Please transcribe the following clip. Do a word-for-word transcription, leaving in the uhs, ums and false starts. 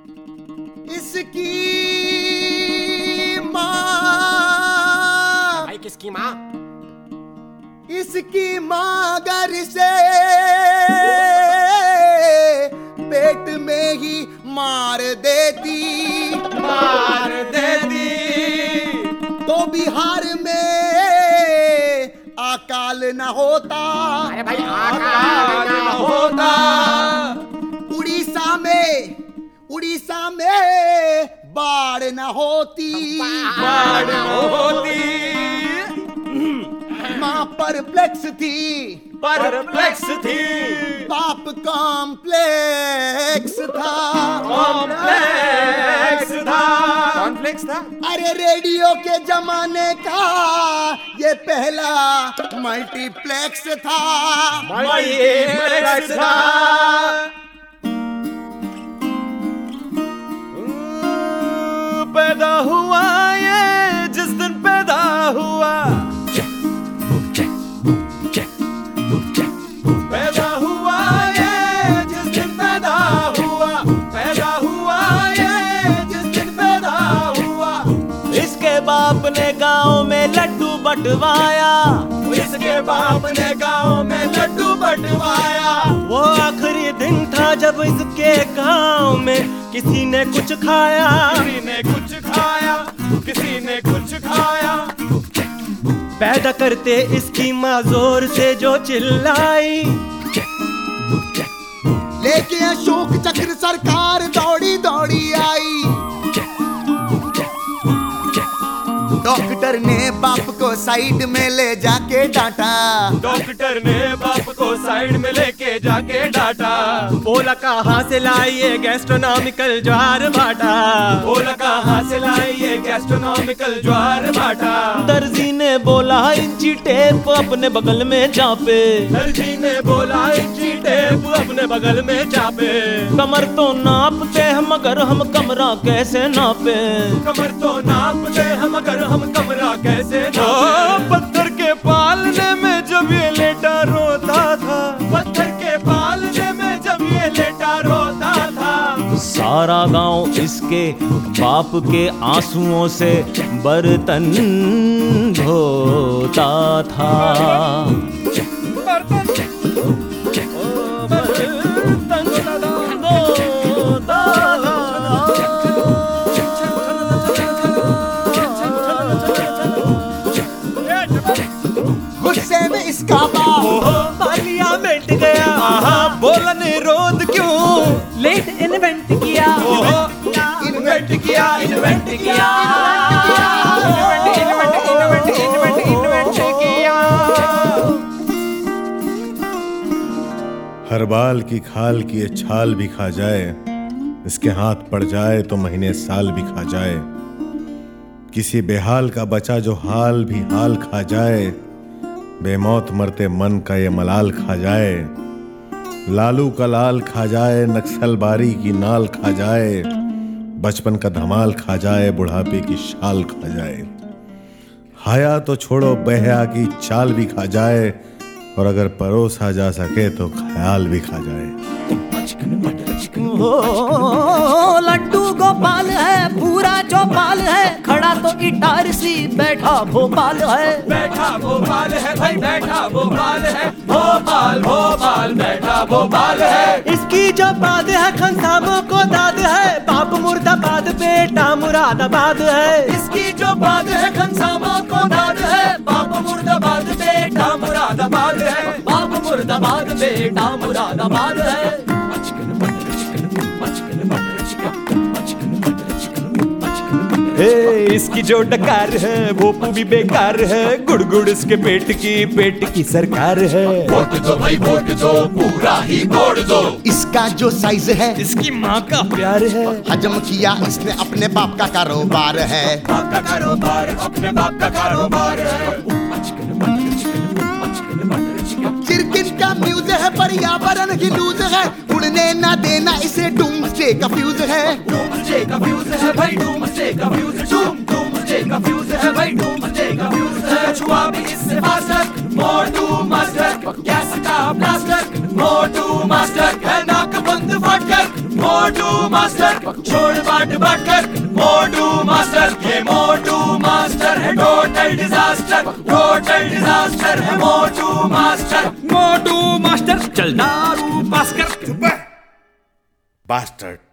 इसकी माँ, भाई किसकी माँ? इसकी माँ घर से पेट में ही मार देती, मार देती तो बिहार में अकाल न होता। अरे भाई अकाल न होता। उड़ीसा में उड़ीसा में बाढ़ न होती, बाढ़ न होती। माँ परप्लेक्स थी, परप्लेक्स थी, बाप कॉम्प्लेक्स था, कॉम्प्लेक्स था, कॉम्प्लेक्स था। अरे रेडियो के जमाने का ये पहला मल्टीप्लेक्स था, मल्टीप्लेक्स था। पैदा हुआ ये जिस दिन पैदा हुआ, पैदा हुआ ये जिस दिन पैदा हुआ, पैदा हुआ ये जिस दिन पैदा हुआ। इसके बाप ने गांव में लड्डू बंटवाया, इसके बाप ने गांव में लड्डू बंटवाया। वो आखिरी दिन था जब इसके गांव में किसी ने कुछ खाया, किसी ने कुछ खाया, किसी ने कुछ खाया। पैदा करते इसकी माँ जोर से जो चिल्लाई, लेके अशोक चक्र सरकार दौड़ी दौड़ी आई। डॉक्टर ने बाप को साइड में ले जाके डांटा, डॉक्टर ने बाप को साइड में लेके जाके डांटा। बोला कहाँ से लाई ये गैस्ट्रोनॉमिकल ज्वार भाटा, बोला कहाँ से लाई ये गैस्ट्रोनॉमिकल ज्वार भाटा। दर्जी ने बोला इंची टेप अपने बगल में चापे, दर्जी ने बोला इंची टेप अपने बगल में चापे। कमर तो नापते हम मगर हम कमरा कैसे नापे, कमर तो नापते हम मगर हम कमरा कैसे नापे। पत्थर के पालने में जब ये लेटा रोता था, पत्थर के पालने में जब ये लेटा रोता था। सारा गांव इसके बाप के आंसुओं से बर्तन धोता था, बर्तन गुस्से में इसका बाप पार्लियामेंट गया, बोला निरोध क्यों लेट इन्वेंट किया, इन्वेंट किया, इन्वेंट किया, इन्वेंट इन्वेंट इन्वेंट इन्वेंट किया। हर बाल की खाल की ये छाल भी खा जाए, इसके हाथ पड़ जाए तो महीने साल भी खा जाए। किसी बेहाल का बचा जो हाल भी हाल खा जाए, बेमौत मरते मन का ये मलाल खा जाए। लालू का लाल खा जाए, नक्सलबारी की नाल खा जाए, बचपन का धमाल खा जाए, बुढ़ापे की शाल खा जाए। हया तो छोड़ो बेहया की चाल भी खा जाए, और अगर परोसा जा सके तो ख्याल भी खा जाए। ओ लड्डू गोपाल है, पूरा चौपाल है, खड़ा तो इटारसी बैठा भोपाल है, बैठा भोपाल है भाई, बैठा भोपाल है, भोपाल भोपाल बैठा भोपाल है। इसकी जो बात है खनसामों को दाद है, बाप मुर्दाबाद बेटा मुरादाबाद है। इसकी जो बात है खनसामों को दाद है, बाप मुर्दाबाद बेटा मुरादाबाद है, बाप मुर्दाबाद बेटा मुरादाबाद है। ए, इसकी जो डकार है वो भी बेकार है, गुड़ गुड़ इसके पेट की पेट की सरकार है। वोट दो भाई वोट दो, पूरा ही मोड़ दो। इसका जो साइज है, इसकी माँ का प्यार है, हजम किया इसने अपने बाप का कारोबार है, बाप का कारोबार अपने बाप का कारोबार है। चिरकिन का म्यूज है, पर्यावरण की लूज है, उड़ने ना देना इसे डूम्सडे का फ्यूज है, डूम्सडे का फ्यूज है भाई, डूम्सडे का फ्यूज, डूम डूम्सडे का फ्यूज है भाई, डूम्सडे का फ्यूज है। कछुआ भी इससे फास्टर, मोटू मास्टर, गैस का ब्लास्टर, मोटू मास्टर है नाक बंद फटकर, मोटू मोटू मास्टर, छोड़ बाट बाट कर मोटू मास्टर, ये मोटू मास्टर है टोटल डिजास्टर, टोटल डिजास्टर है मोटू मास्टर। मोटू मास्टर चल दारू पास कर। बास्टर्ड।